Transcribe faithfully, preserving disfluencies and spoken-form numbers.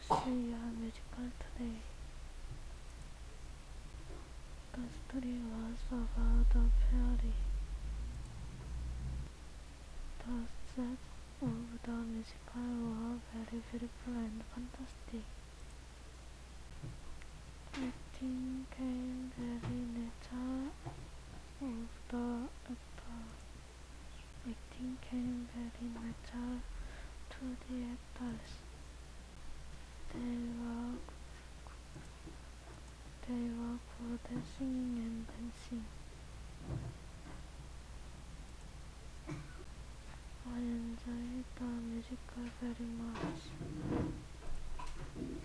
see a musical today. The story was about a fairy. The set of the musical were very beautiful and fantastic. Acting came very natural of the actor. Acting came very natural to the actors. They were they were good at singing and dancing. I enjoyed the musical very much.